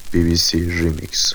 BBC Remix.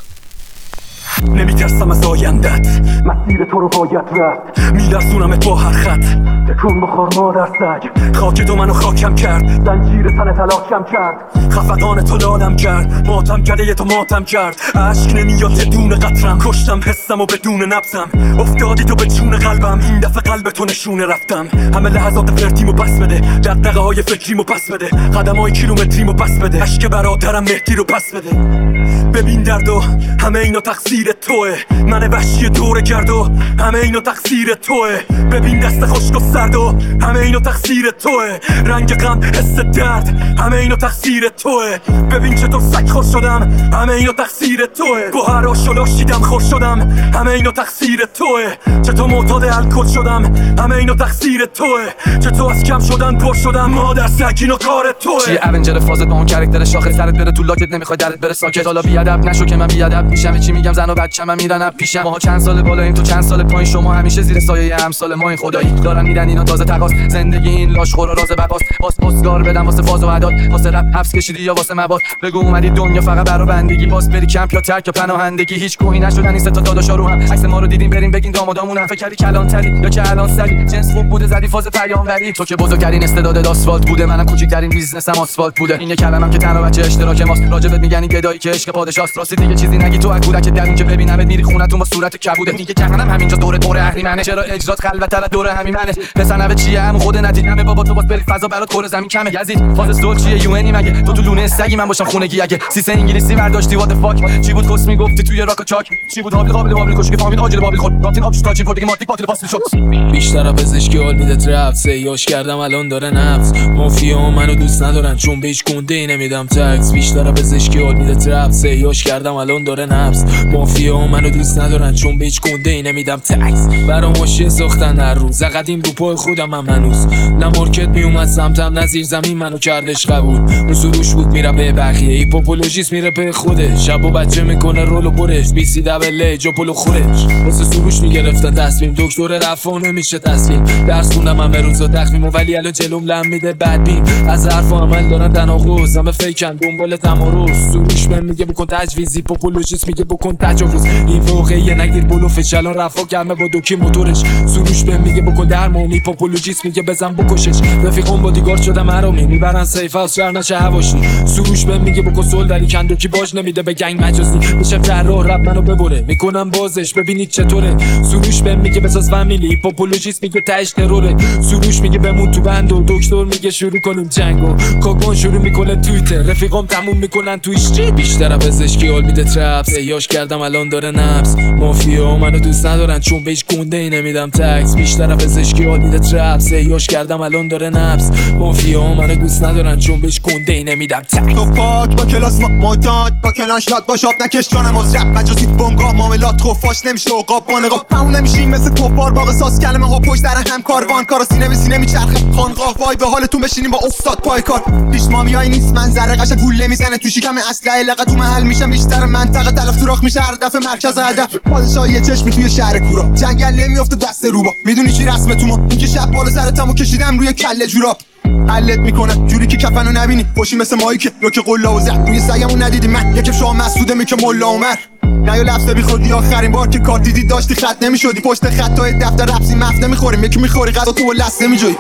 نمیترسم از آیندت، مسیر تو رو باید رفت، میلرزونمت با هر خط، تکون بخور مادر سگ، خاک تو منو خاکم کرد، زنجیر تن تلاکم کرد، خفقان تو لالم کرد، ماتم کرده تو ماتم کرد، عشق نمیاد بدون قطرم، کشتم حسم و بدون نبضم، افتادی تو به جون قلبم، این دفعه قلب تو نشونه رفتم، همه لحظات فرتیمو پس بده، دغدغه های فکریمو پس بده، قدم های کیلومتریمو پس بده، عشق برادرم مهدی رو پس بده. ببین دردو همه اینا تقصیر توه، من وحشی دوره گردو همه اینا تقصیر توه، ببین دست خشک و سردو همه اینا تقصیر توه، رنگ غم حس درد همه اینا تقصیر توه، ببین چطور سگ خور شدم همه اینا تقصیر توه، با هر آشولا شیدم خور شدم همه اینا تقصیر توه، چطور معتاد الکل شدم همه اینا تقصیر توه، چطور از کم شدن پر شدم مادر سگ اینا کار توه. چیه اونجر فازت با اون کرکتر شاخه سرت بره تو لاکت نمیخوای درت بره ساکت، حالا بیادب نشو که من بیادب میشم، چی میگم زن و بچه‌م میرن پیشم، ماها چند سال بالاییم تو چند سال پایین، شما همیشه زیر سایه امسال ما، این خدایی دارن میدن اینا تازه تقاس، زندگی این لاشخور و راز بقاس، باس اسکار بدم واسه فاز و عداد، واسه رپ حبس کشیدی یا واسه مباد، بگو اومدی دنیا فقط برا بندگی، باس بری کمپ یا ترک یا پناهندگی، هیچ کوهی نشدن این سه تا داداشا رو هم، عکس ما رو دیدین بریم بگین دامادامونم، فکر کردی کلانتری یا که الان سری، جنس خوب بوده زدی فاز پیامبری، تو که بزرگترین استعداد آسفالت بوده، منم کوچیک‌ترین بیزنسم آسفالت بوده، این یه کلمم که تنها بچه اشتراک ماست، راجبت میگن گدایی که عشق پادشاست، راستی دیگه چیزی نگی تو اگورک درون که ببینمت میری خونتون با صورت کبوده، دیگه جهنم همینجا دور اهریمنه، چرا اجرات خلوت‌تر دور همینمنه، پسنوه چیه هم خود ندیدمه، بابا تو باز بری فضا برات کره زمین کمه، یزید فاز سول چیه یوئنی مگه تو لونه سگی من باشم خونگی، اگه سیسه انگلیسی برداشتی وات فاک، چی بود کس میگفتی توی راک چاک، چی بود قابل کشی که فهمید آجیل بابل خود رابطین آبش تاچین پردگی ماتیک باتل پاس شد، بیشتر پزشکی حال میده ترپ سیاش کردم الان داره نفس، مافیا منو دوست ندارن چون بهش کنده ای نمیدم تکس، بیشتر پزشکی حال میده ترپ سیاش کردم الان داره نفس، مافیا منو دوست ندارن چون بهش کنده ای نمیدم تکس، براموشی ساختن هر روز قدیم رو پای خودم هم هنوز، نه مارکت میومد سمتم نه زیر زمین منو کردش قبول، اون سروش بود میره به بقیه، ای پاپولوژیست میره به خودش، شب و بچه میکنه رول و برش، بی سی دبل جاپولو خورش، واسه سروش میگرفتن تصمیم، دکتر رفا نمیشه تسلیم، درس خوندم همه روزا تخمیم، ولی الان جلوم لم میده بدبین، از حرف و عمل دارن تناقض، همه فیکن دنبال تمارض، سروش من میگه بکن تجویزی، پاپولوژیست میگه بکن تجاوز، این واقعیه نگیر بلوفش، الان رفا کمه با دوکی موتورش، سروش بهم میگه بکن درمانی، پاپولوژیست میگه بزن بکشش، رفیقم بادیگارد شدم حرامی، میبرن سیف از شهر نشه هواشی، سروش بهم میگه بکن سول ولی کندوکی باج نمیده به گنگ مجازی، میشه طراح رپ منو ببره، میکنم بازش ببینید چطوره، سروش بهم میگه بساز فامیلی، پاپولوژیست میگه تاش تروره، سروش میگه بمون تو بند و دکتر میگه شروع کنیم جنگو، کاکون شروع میکنه توییتر، رفیقام تموم میکنن تو استریت، بیشتر پزشکی حال میده ترپ سیاش کردم الان داره نفس، مافیا منو دوست ندارن چون بهش گنده ای نمیدم تکس، بیشتر پزشکی حال میده ترپ سیاش کردم الان داره نفس، مافیا منو دوست ندارن چون بهش گنده ای نمیدم تکس، تو پاک با کلاس معتاد با کلاش لات با شاب نکش جانم از رپ مجازی بونگا معاملات خفاش نمیشه عقاب با نقاب پاون نمیشیم مثل توفار باغ ساز کلمه ها پشت در هم کاروان کارا سینه به سینه میچرخه خانقاه وای به حالتون بشینیم با استاد پای کار، پیش مامیایی نیست منظره قشنگ گوله میزنه تو شکم اسلحه لقه تو محل میشم بیشتر منطقه تلف سوراخ میشه هر دفعه مرکز هدف، پادشاهی چشمی توی شهر کورا جنگل نمیافته دست روبا، میدونی چی رسمه تو ما اینکه شب بالا سرتمو کشیدم روی کله جورا، حلت میکنه جوری که کفنو نبینی پاشی مثل مایی که رو که قلا و زد روی سگمو ندیدی من یکم شاه مسعوده میگه ملا عمر، نه یا لفظه بی خودی آخرین بار که کار دیدی داشتی خط نمیشدی، پشت خطای دفتر رپسی مفت نمیخوریم یکی میخوری غذا تو لسه میجوی،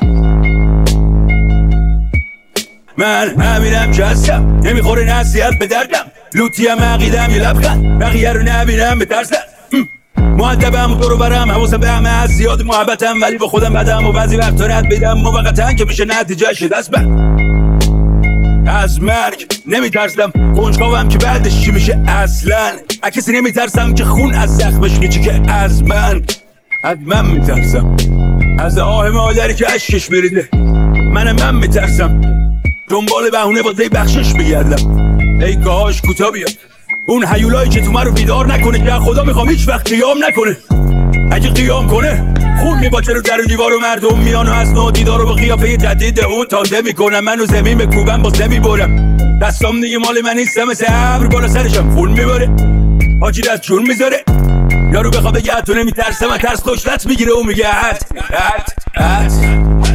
من همینم که هستم نمیخوره نصیحت به دردم، لوتیم عقیدم یه لبخند بقیه رو نبینم بترسم، مؤدبم دورو برم حواسم به همه از زیاد محبتم، ولی با خودم بدم و بعضی وقتا رد بدم موقتا که میشه نتیجهش دست بند، از مرگ نمیترسم کنجکاوم که بعدش چی میشه اصلا، کسی نمیترسم که خون از زخمش میچه که از من میترسم، از آه مادری که اشکش بریده، من میترسم دنبال بهونه واسه بخشش بگردم، ای کاش کوتا بیاد اون هیولایی که تو من رو بیدار نکنه، که خدا میخوام هیچ وقت قیام نکنه، اگه قیام کنه خون میباچه رو در و دیوار و مردم میان و از نادیدار رو با قیافه جدید اون تازه میکنم، منو زمین بکوبم بازه میبرم، دستام دیگه مال من نیستم مثل ابر بالا سرشم خون میباره، حاجی دست جون میذاره، یارو بخواه بگه تو نمیترسم، ترس دشتت میگیره و میگه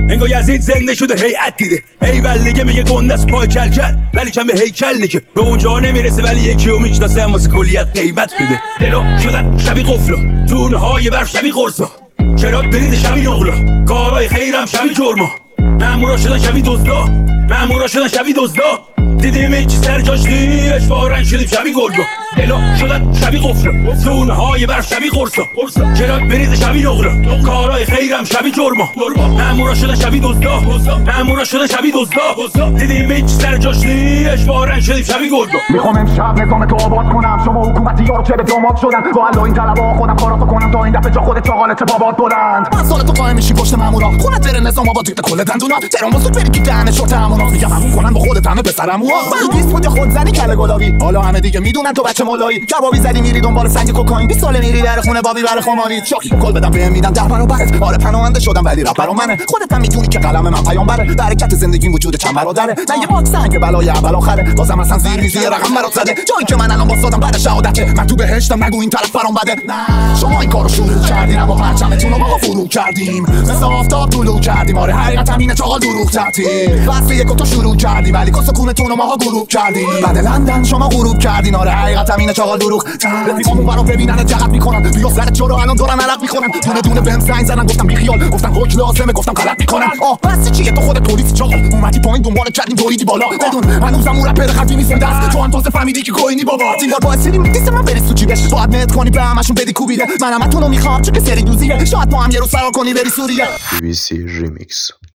انگار یزید زنده شده هیئت دیده ایول دیگه میگه گنده است پای کل کل ولی کم به هیکل نیکه به اونجا نمیرسه ولی یکی رو میشناسه واسه کلیت قیمت میده دلا شدن شبیه قفلا تونه های برف شبیه قرصا چرا برید شبیه نقلا کارهای خیرم شبیه جرما مامورا شدن شبیه دزدا مامورا شدن شبیه دزدا دیدیم هیچی سر جاش نیش بارن شدیم شبیه گلگا دلا شدن شبیه قفلا تونه های برف شبیه قرصا چرا برید شبیه نقلا کارهای خیرم شبیه جرما مامورا شدن شبیه دزدا مامورا شدن شبیه دزدا دیدیم هیچی سر جاش نیش بارن شدیم شبیه گلگا میخوام امشب نظام تو آباد کنم شما حکومتی ها رو که به داماد شدن با الله این طلبا خودم کاراتو کنم تا این دفعه جا خودت چاقاله چه بابات بلند من سال تو قایم میشی پشت مامورا خونت بره نظام آباد دیگه کل دندونا ترام واسه بری که دهن شورت همونا میگم همون کنن با خودت همه پسرمو من 20 بود خود زنی کله گلابی حالا همه دیگه میدونن تو بچه مولایی کبابی زدی میری دنبال سنگ کوکائین 20 ساله میری در خونه بابی برای خماری شاکی کل بدم بهم میدن 10 برابرت آره پناهنده شدم ولی رپر منه خودت هم میدونی که قلم من پیامبره برکت زندگیم وجود چند برادره من یه واکسن که بلای اول آخره بازم اصلا زیر میزی رقم مرا زده جایی که من الان واسادم بعد شهادته من تو بهشتم نگو این طرف برام بده شما این کارو شروع کردین اما پرچمتون رو ما فرو کردیم مثل آفتاب طلوع کردیم آره حقیقت همینه چاقال دروغ تعطیل بس یکو تو شروع کردی ولی کسکونتون رو ما غروب کردیم بعد لندن شما غروب کردین آره حقیقت همینه چاقال دروغ رفیقامون برام ببینن جقب میکنن بیا سر چورو الان دورن عرق میکنن دونه دونه بهم زنگ زدن گفتم بی خیال گفتم حکم لازمه گفتم غلط میکنن بس چیه تو خودت پلیس چاقال اومدی پایین دنبال کردیم دوریدی بالا بدون هنوزم اون رپر خفی نیست دست تو هم تازه فهمیدی که کوینی بابا این بار باعث شدیم دیس من بری سوچی بشه تو ادمت کنی به همشون بدی کوبیده من همتون رو میخوام چون که سری دوزیه شاید ما هم یه روز فرار کنی بری سوریه BBC Remix